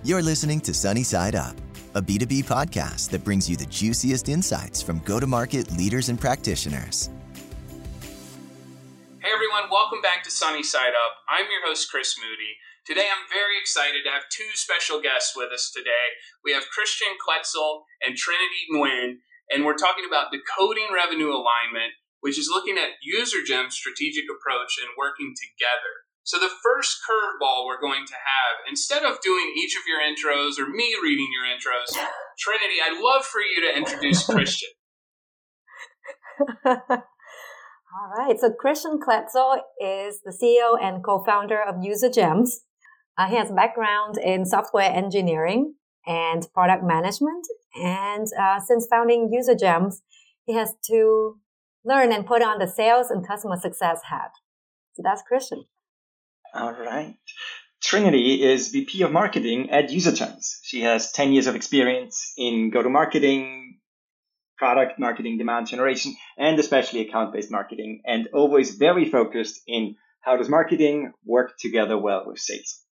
You're listening to Sunny Side Up, a B2B podcast that brings you the juiciest insights from go-to-market leaders and practitioners. Hey everyone, welcome back to Sunny Side Up. I'm your host, Chris Moody. Today I'm very excited to have two special guests with us today. We have Christian Kletzel and Trinity Nguyen, and we're talking about decoding revenue alignment, which is looking at UserGem's strategic approach and working together. So the first curveball we're going to have, instead of doing each of your intros or me reading your intros, Trinity, I'd love for you to introduce Christian. All right. So Christian Kletzel is the CEO and co-founder of UserGems. He has a background in software engineering and product management. And since founding UserGems, he has to learn and put on the sales and customer success hat. So that's Christian. All right. Trinity is VP of Marketing at UserGems. She has 10 years of experience in go-to-marketing, product marketing, demand generation, and especially account-based marketing, and always very focused in how does marketing work together well with sales.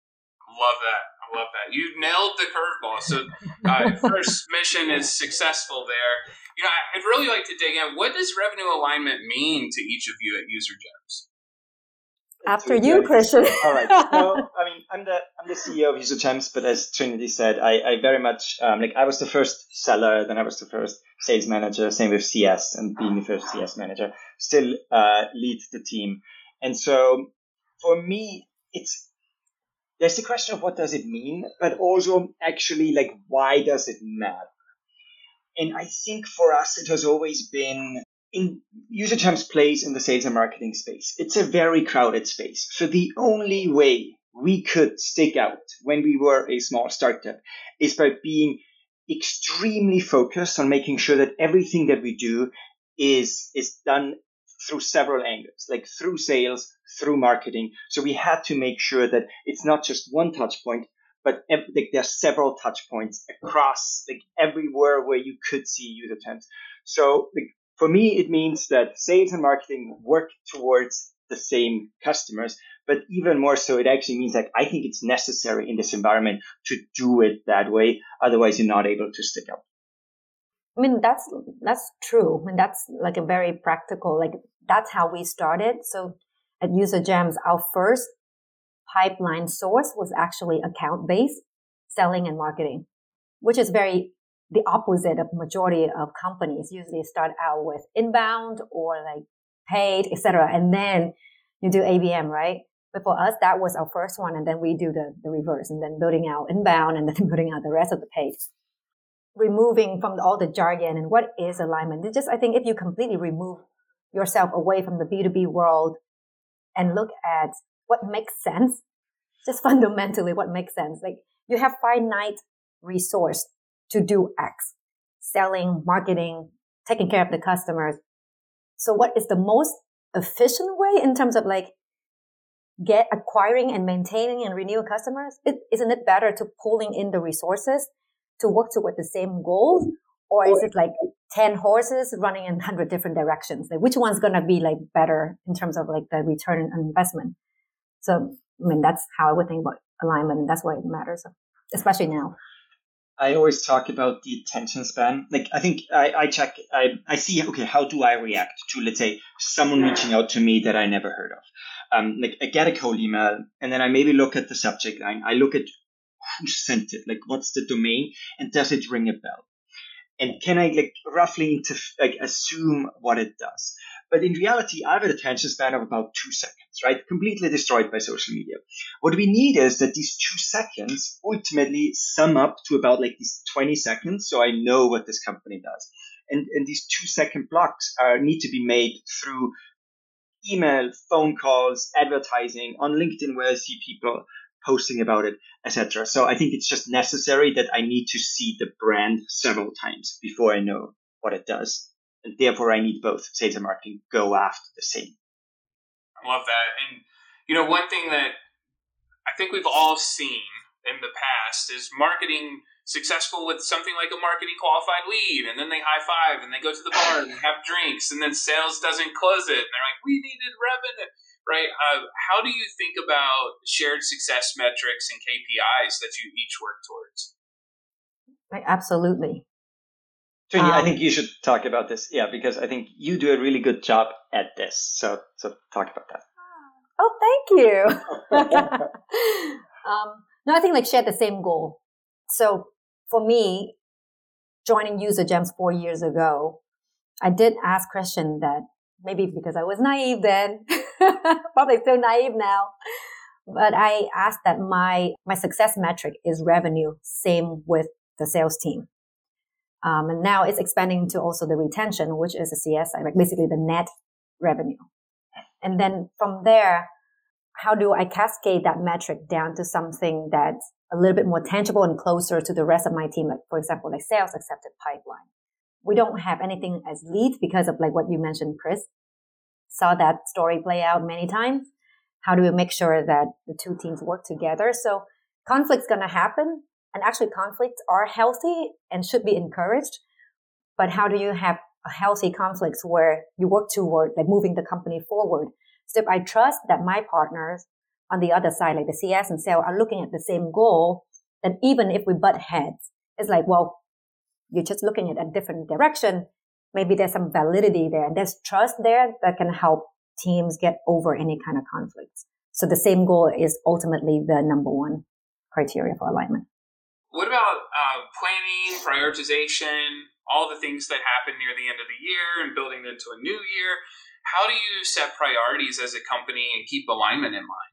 I love that. You nailed the curveball. So first mission is successful there. I'd really like to dig in. What does revenue alignment mean to each of you at UserGems? After you, Christian. All right. So, I'm the CEO of UserGems, but as Trinity said, I very much, I was the first seller, then I was the first sales manager, same with CS, and being the first CS manager, still lead the team. And so for me, there's the question of what does it mean, but also actually why does it matter? And I think for us, it has always been in UserGems plays in the sales and marketing space. It's a very crowded space. So the only way we could stick out when we were a small startup is by being extremely focused on making sure that everything that we do is done through several angles, like through sales, through marketing. So we had to make sure that it's not just one touch point, but there's several touch points across everywhere where you could see UserGems. So for me, it means that sales and marketing work towards the same customers, but even more so, it actually means I think it's necessary in this environment to do it that way. Otherwise, you're not able to stick out. I mean, that's true. I mean, that's a very practical, that's how we started. So at UserGems, our first pipeline source was actually account-based selling and marketing, which is the opposite of majority of companies. Usually start out with inbound or paid, etc. And then you do ABM, right? But for us, that was our first one. And then we do the reverse and then building out inbound and then building out the rest of the paid. Removing from all the jargon and what is alignment. I think if you completely remove yourself away from the B2B world and look at what makes sense, just fundamentally what makes sense. You have finite resource to do X, selling, marketing, taking care of the customers. So what is the most efficient way in terms of acquiring and maintaining and renewing customers? Isn't it better to pulling in the resources to work toward the same goals? Or is it 10 horses running in 100 different directions? Which one's going to be better in terms of the return on investment? So, that's how I would think about alignment, and that's why it matters, especially now. I always talk about the attention span. I think I check, I see, okay, how do I react to, let's say, someone reaching out to me that I never heard of? I get a cold email, and then I maybe look at the subject line. I look at who sent it, what's the domain, and does it ring a bell? And can I roughly assume what it does? But in reality, I have an attention span of about 2 seconds, right? Completely destroyed by social media. What we need is that these 2 seconds ultimately sum up to about these 20 seconds. So I know what this company does. And these 2-second blocks need to be made through email, phone calls, advertising on LinkedIn, where I see people posting about it, etc. So I think it's just necessary that I need to see the brand several times before I know what it does. And therefore, I need both sales and marketing go after the same. I love that. And, one thing that I think we've all seen in the past is marketing successful with something like a marketing qualified lead, and then they high five and they go to the bar and have drinks, and then sales doesn't close it. And they're like, we needed revenue. right? How do you think about shared success metrics and KPIs that you each work towards? Absolutely. Trini, I think you should talk about this. Yeah, because I think you do a really good job at this. So talk about that. Oh, thank you. No, I think like share the same goal. So for me, joining UserGems 4 years ago, I did ask Christian that maybe because I was naive then, probably still naive now, but I asked that my success metric is revenue, same with the sales team. And now it's expanding to also the retention, which is the CS side, like basically the net revenue. And then from there, how do I cascade that metric down to something that's a little bit more tangible and closer to the rest of my team? Like, for example, like sales accepted pipeline. We don't have anything as lead because of like what you mentioned, Chris. Saw that story play out many times. How do we make sure that the two teams work together? So conflict's going to happen. And actually conflicts are healthy and should be encouraged. But how do you have a healthy conflicts where you work toward like moving the company forward? So if I trust that my partners on the other side, like the CS and sales, are looking at the same goal, then even if we butt heads, it's like, well, you're just looking at a different direction. Maybe there's some validity there and there's trust there that can help teams get over any kind of conflicts. So the same goal is ultimately the number one criteria for alignment. What about planning, prioritization, all the things that happen near the end of the year and building into a new year? How do you set priorities as a company and keep alignment in mind?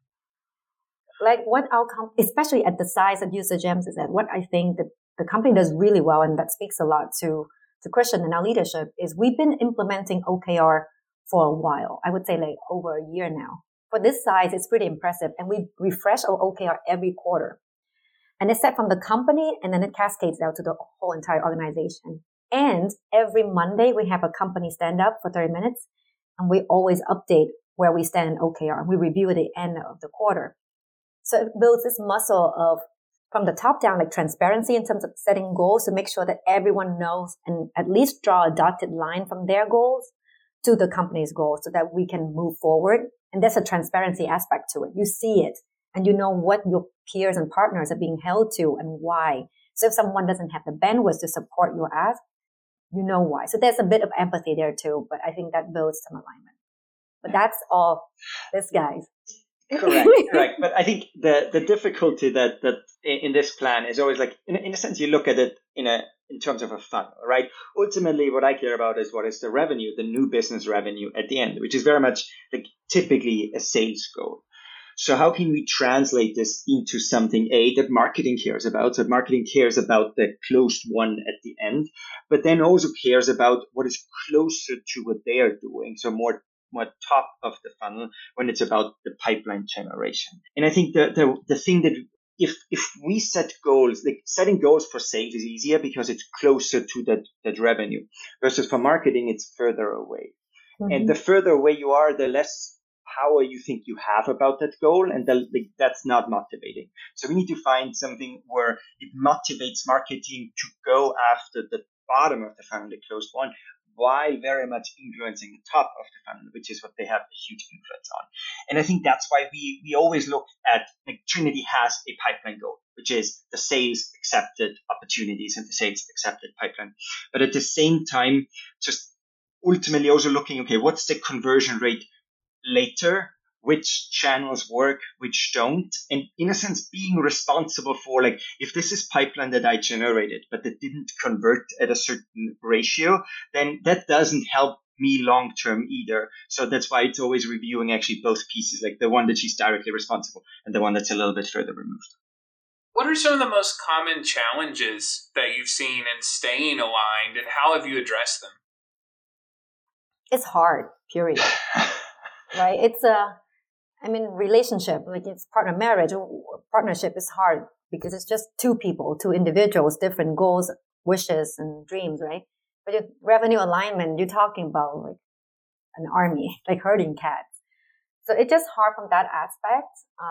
Like what outcome, especially at the size of UserGems, is that what I think that the company does really well, and that speaks a lot to Christian and our leadership, is we've been implementing OKR for a while. I would say like over a year now. For this size, it's pretty impressive. And we refresh our OKR every quarter. And it's set from the company and then it cascades out to the whole entire organization. And every Monday, we have a company stand up for 30 minutes. And we always update where we stand in OKR. We review at the end of the quarter. So it builds this muscle of from the top down, like transparency in terms of setting goals to make sure that everyone knows and at least draw a dotted line from their goals to the company's goals so that we can move forward. And there's a transparency aspect to it. You see it and you know what your peers and partners are being held to and why. So if someone doesn't have the bandwidth to support your ask, you know why. So there's a bit of empathy there too, but I think that builds some alignment. But that's all this, guys. Correct. But I think the difficulty that in this plan is always like, in a sense, you look at it in terms of a funnel, right? Ultimately, what I care about is what is the revenue, the new business revenue at the end, which is very much like typically a sales goal. So how can we translate this into something, that marketing cares about? So marketing cares about the closed one at the end, but then also cares about what is closer to what they are doing. So more top of the funnel when it's about the pipeline generation. And I think the thing that if we set goals, like setting goals for sales is easier because it's closer to that revenue versus for marketing, it's further away. Mm-hmm. And the further away you are, the less power you think you have about that goal. And that's not motivating. So we need to find something where it motivates marketing to go after the bottom of the funnel, the closed one, while very much influencing the top of the funnel, which is what they have a huge influence on. And I think that's why we always look at, like, Trinity has a pipeline goal, which is the sales accepted opportunities and the sales accepted pipeline. But at the same time, just ultimately also looking, okay, what's the conversion rate later? Which channels work, which don't, and in a sense being responsible for, like, if this is pipeline that I generated but that didn't convert at a certain ratio, then that doesn't help me long term either. So that's why it's always reviewing actually both pieces, like the one that she's directly responsible and the one that's a little bit further removed. What are some of the most common challenges that you've seen in staying aligned, and how have you addressed them? It's hard, period. Right? It's relationship, like it's partner marriage or partnership is hard because it's just two people, two individuals, different goals, wishes, and dreams, right? But your revenue alignment, you're talking about like an army, like herding cats. So it's just hard from that aspect.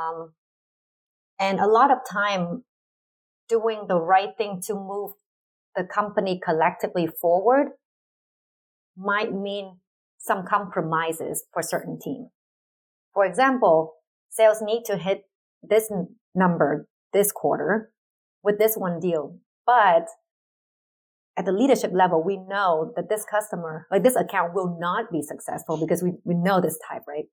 And a lot of time doing the right thing to move the company collectively forward might mean some compromises for certain team. For example, sales need to hit this number this quarter with this one deal. But at the leadership level, we know that this customer, like this account will not be successful because we know this type, right?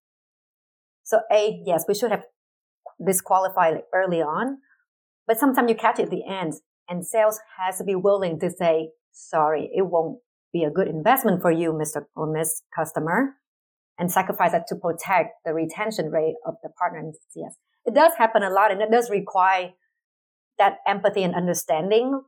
So yes, we should have disqualified it early on, but sometimes you catch it at the end, and sales has to be willing to say, sorry, it won't be a good investment for you, Mr. or Miss Customer, and sacrifice that to protect the retention rate of the partner in CS. It does happen a lot, and it does require that empathy and understanding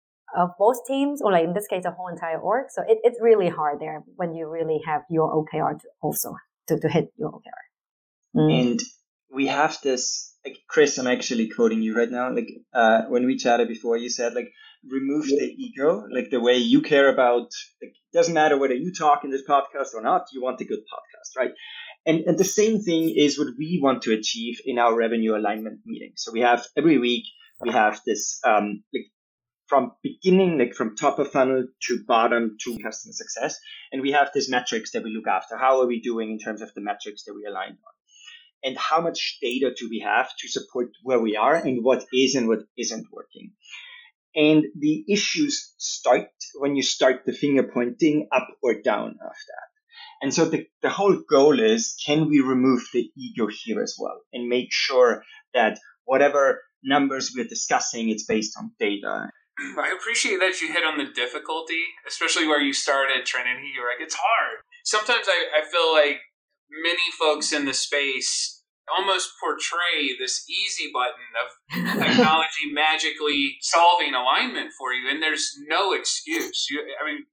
of both teams, or like in this case, the whole entire org. So it's really hard there when you really have your OKR to also to hit your OKR. And we have this, like, Chris, I'm actually quoting you right now. Like, when we chatted before, you said, like, remove the ego, like the way you care about, like, it doesn't matter whether you talk in this podcast or not, you want a good podcast, right? And the same thing is what we want to achieve in our revenue alignment meeting. So we have every week, we have this, like, from beginning, like from top of funnel to bottom to customer success. And we have these metrics that we look after. How are we doing in terms of the metrics that we aligned on? And how much data do we have to support where we are and what is and what isn't working? And the issues start when you start the finger pointing up or down of that. And so the whole goal is, can we remove the ego here as well and make sure that whatever numbers we're discussing, it's based on data. I appreciate that you hit on the difficulty, especially where you started, Trinity. You're like, it's hard. Sometimes I feel like many folks in the space almost portray this easy button of technology magically solving alignment for you, and there's no excuse. You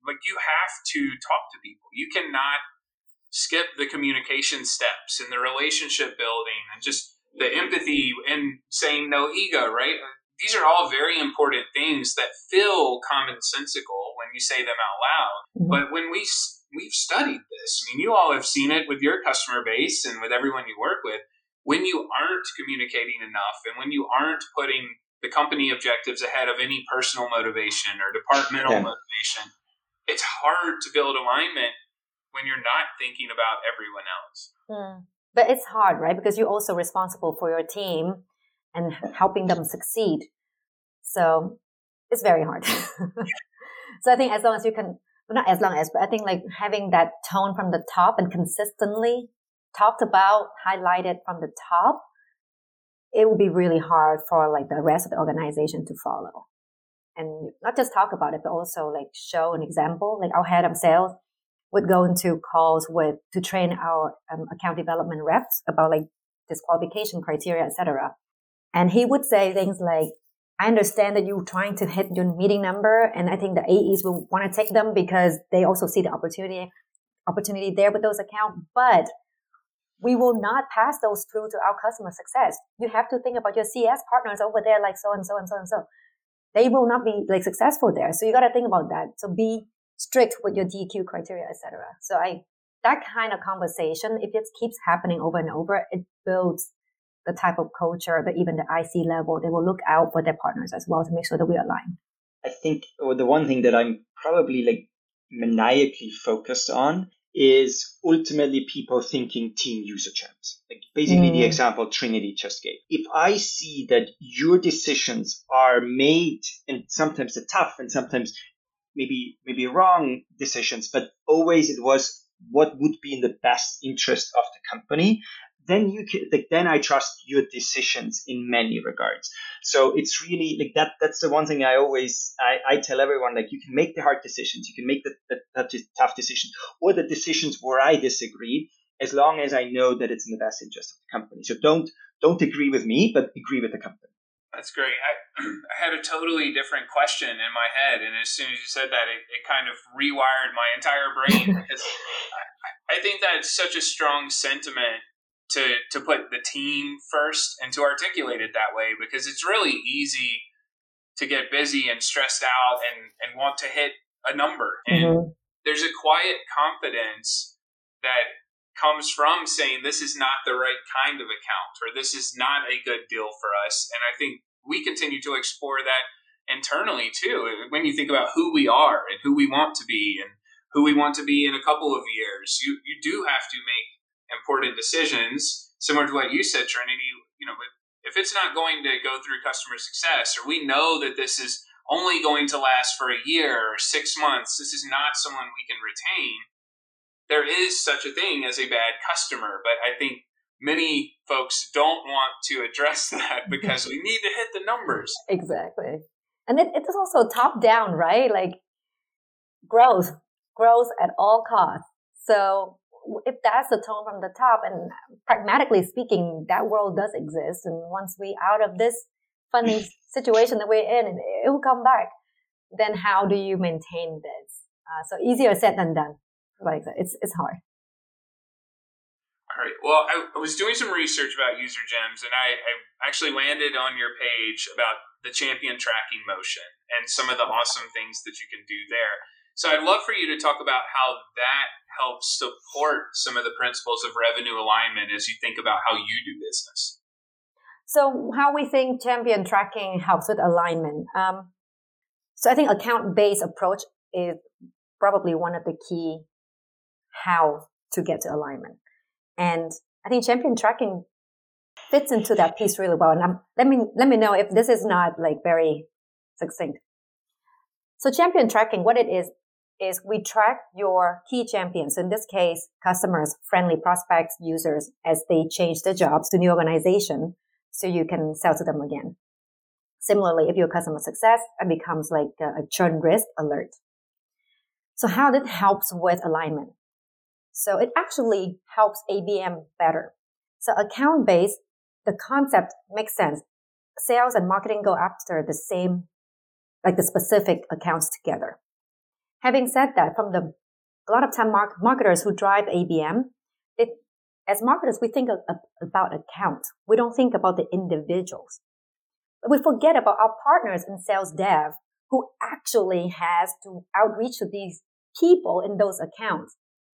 have to talk to people. You cannot skip the communication steps and the relationship building and just the empathy and saying no ego, right? These are all very important things that feel commonsensical when you say them out loud. Mm-hmm. But when we've studied this, I mean, you all have seen it with your customer base and with everyone you work with. When you aren't communicating enough and when you aren't putting the company objectives ahead of any personal motivation or departmental motivation, it's hard to build alignment when you're not thinking about everyone else. But it's hard, right? Because you're also responsible for your team and helping them succeed. So it's very hard. So I think as long as you can, not as long as, but I think like having that tone from the top and consistently talked about, highlighted from the top, it will be really hard for like the rest of the organization to follow. And not just talk about it, but also like show an example. Like our head of sales would go into calls to train our account development reps about like disqualification criteria, etc. And he would say things like, I understand that you're trying to hit your meeting number, and I think the AEs will want to take them because they also see the opportunity there with those accounts, but we will not pass those through to our customer success. You have to think about your CS partners over there, like so and so and so and so. They will not be like successful there. So you got to think about that. So be strict with your DQ criteria, etc. So that kind of conversation, if it keeps happening over and over, it builds the type of culture that even the IC level, they will look out for their partners as well to make sure that we align. I think the one thing that I'm probably like maniacally focused on is ultimately people thinking team user champs. Like basically the example Trinity just gave. If I see that your decisions are made, and sometimes they're tough and sometimes maybe wrong decisions, but always it was what would be in the best interest of the company, then then I trust your decisions in many regards. So it's really like that. That's the one thing I tell everyone, like you can make the hard decisions, you can make the tough decisions, or the decisions where I disagree, as long as I know that it's in the best interest of the company. So don't agree with me, but agree with the company. That's great. I had a totally different question in my head, and as soon as you said that, it kind of rewired my entire brain, because I think that's such a strong sentiment to put the team first and to articulate it that way, because it's really easy to get busy and stressed out and want to hit a number. And there's a quiet confidence that comes from saying this is not the right kind of account, or this is not a good deal for us. And I think we continue to explore that internally too. When you think about who we are and who we want to be and who we want to be in a couple of years, you do have to make important decisions, similar to what you said, Trinity, if it's not going to go through customer success, or we know that this is only going to last for a year or 6 months, this is not someone we can retain, there is such a thing as a bad customer. But I think many folks don't want to address that because we need to hit the numbers. Exactly. And it is also top down, right? Like growth at all costs. So if that's the tone from the top, and pragmatically speaking, that world does exist. And once we out of this funding situation that we're in, it will come back. Then how do you maintain this? So easier said than done. Like it's hard. All right. Well, I was doing some research about user gems, and I actually landed on your page about the champion tracking motion and some of the awesome things that you can do there. So I'd love for you to talk about how that helps support some of the principles of revenue alignment as you think about how you do business. So how we think champion tracking helps with alignment. So I think account-based approach is probably one of the key how to get to alignment. And I think champion tracking fits into that piece really well. And let me know if this is not like very succinct. So champion tracking, what it is we track your key champions. So in this case, customers, friendly prospects, users, as they change their jobs to new organization, so you can sell to them again. Similarly, if you're customer success, it becomes like a churn risk alert. So how that helps with alignment? So it actually helps ABM better. So account-based, the concept makes sense. Sales and marketing go after the same, like the specific accounts together. Having said that, a lot of time marketers who drive ABM, as marketers, we think about accounts. We don't think about the individuals. But we forget about our partners in sales dev who actually has to outreach to these people in those accounts.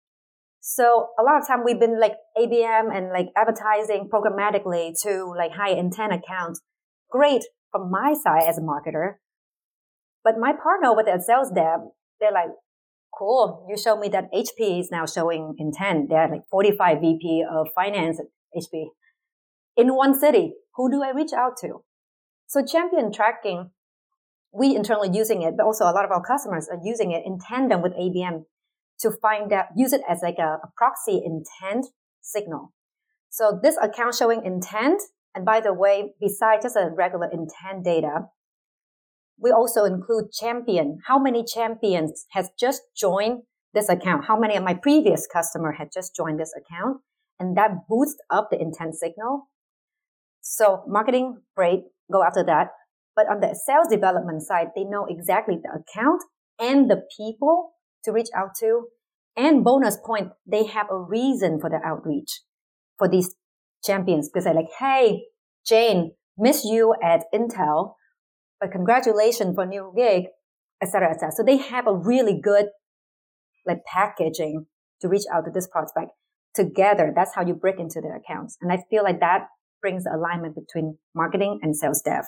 So a lot of time we've been like ABM and like advertising programmatically to like high intent accounts. Great from my side as a marketer. But my partner over there at sales dev, they're like, cool, you show me that HP is now showing intent. They're like 45 VP of finance at HP in one city. Who do I reach out to? So champion tracking, we internally using it, but also a lot of our customers are using it in tandem with ABM to find out, use it as like a proxy intent signal. So this account showing intent, and by the way, besides just a regular intent data, we also include champion. How many champions has just joined this account? How many of my previous customer had just joined this account? And that boosts up the intent signal. So marketing, great, go after that. But on the sales development side, they know exactly the account and the people to reach out to. And bonus point, they have a reason for the outreach for these champions. Because they're like, hey, Jane, miss you at Intel, but congratulations for new gig, et cetera, et cetera. So they have a really good like packaging to reach out to this prospect together. That's how you break into their accounts. And I feel like that brings the alignment between marketing and sales dev.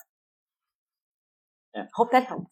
Yeah. Hope that helps.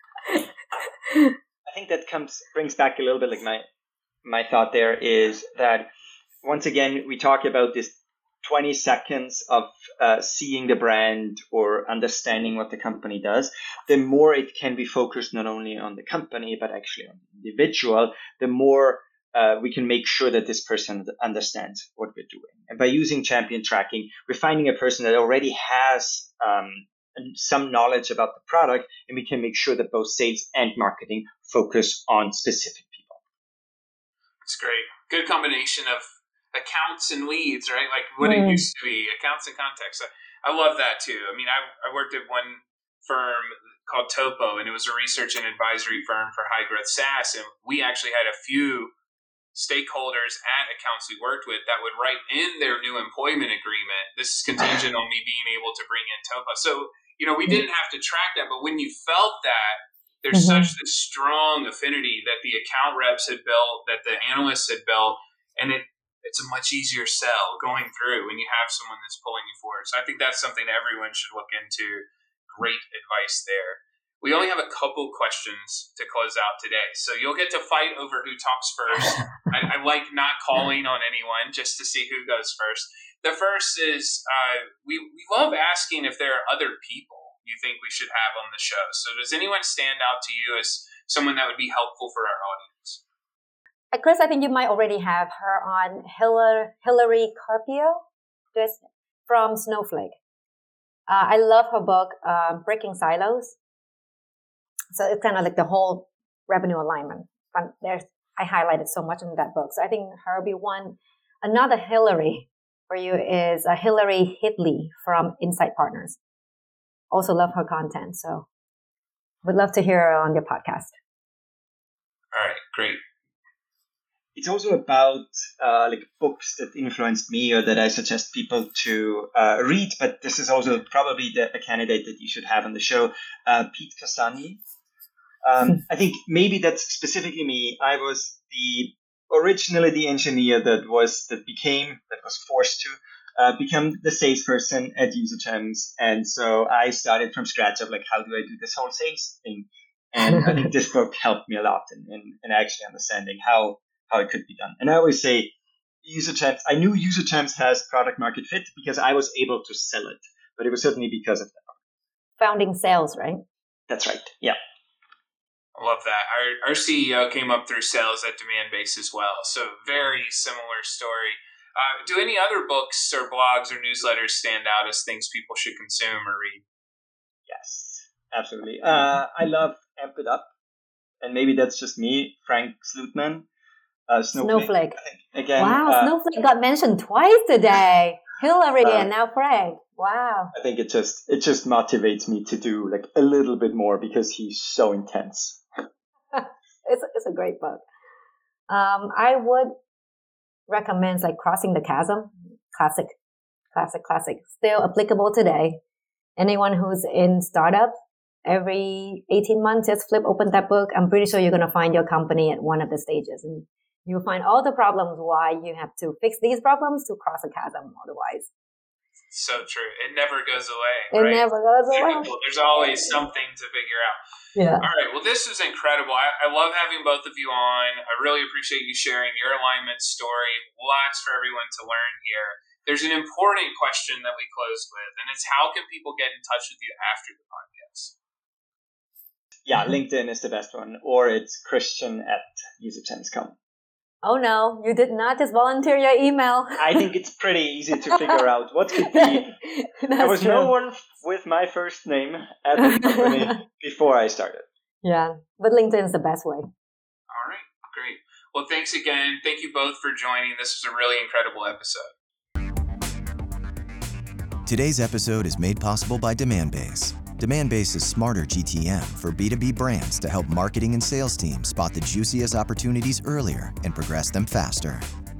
I think that brings back a little bit like my thought there is that once again, we talk about this 20 seconds of seeing the brand or understanding what the company does. The more it can be focused not only on the company, but actually on the individual, the more we can make sure that this person understands what we're doing. And by using champion tracking, we're finding a person that already has some knowledge about the product, and we can make sure that both sales and marketing focus on specific people. That's great. Good combination of accounts and leads, right? Like what it used to be, accounts and contacts. I love that too. I mean, I worked at one firm called Topo, and it was a research and advisory firm for high growth SaaS. And we actually had a few stakeholders at accounts we worked with that would write in their new employment agreement, this is contingent on me being able to bring in Topo. So, we didn't have to track that, but when you felt that, there's such this strong affinity that the account reps had built, that the analysts had built, and it's a much easier sell going through when you have someone that's pulling you forward. So I think that's something everyone should look into. Great advice there. We only have a couple questions to close out today, so you'll get to fight over who talks first. I like not calling on anyone just to see who goes first. The first is we love asking if there are other people you think we should have on the show. So does anyone stand out to you as someone that would be helpful for our audience? Chris, I think you might already have her on, Hillary Carpio, just from Snowflake. I love her book, Breaking Silos. So it's kind of like the whole revenue alignment. I highlighted so much in that book. So I think her will be one. Another Hillary for you is Hillary Hidley from Insight Partners. Also love her content. So would love to hear her on your podcast. All right, great. It's also about like books that influenced me or that I suggest people to read. But this is also probably a candidate that you should have on the show, Pete Cassani. I think maybe that's specifically me. I was originally the engineer that was forced to become the salesperson at UserGems. And so I started from scratch of like, how do I do this whole sales thing? And I think this book helped me a lot in actually understanding how it could be done. And I always say UserGems, I knew UserGems has product market fit because I was able to sell it, but it was certainly because of that. Founding sales, right? That's right. Yeah. I love that. Our CEO came up through sales at Demandbase as well. So very similar story. Do any other books or blogs or newsletters stand out as things people should consume or read? Yes, absolutely. I love Amp It Up. And maybe that's just me, Frank Slootman. Snowflake. Again, wow, Snowflake got mentioned twice today. Hillary and now Frank. Wow. I think it just motivates me to do like a little bit more because he's so intense. It's a great book. I would recommend like Crossing the Chasm. Classic. Still applicable today. Anyone who's in startup, every 18 months, just open that book. I'm pretty sure you're going to find your company at one of the stages. And you'll find all the problems why you have to fix these problems to cross a chasm otherwise. So true. It never goes away. It never goes away. There's always something to figure out. Yeah. All right. Well, this was incredible. I love having both of you on. I really appreciate you sharing your alignment story. Lots for everyone to learn here. There's an important question that we closed with, and it's how can people get in touch with you after the podcast? Yeah, LinkedIn is the best one, or it's Christian@usergems.com. Oh no, you did not just volunteer your email. I think it's pretty easy to figure out what could be. There was no one with my first name at the company before I started. Yeah, but LinkedIn is the best way. All right, great. Well, thanks again. Thank you both for joining. This was a really incredible episode. Today's episode is made possible by Demandbase. Demandbase is smarter GTM for B2B brands to help marketing and sales teams spot the juiciest opportunities earlier and progress them faster.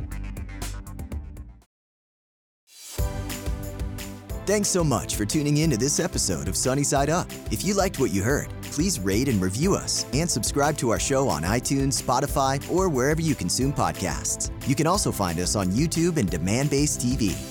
Thanks so much for tuning in to this episode of Sunny Side Up. If you liked what you heard, please rate and review us and subscribe to our show on iTunes, Spotify, or wherever you consume podcasts. You can also find us on YouTube and Demandbase TV.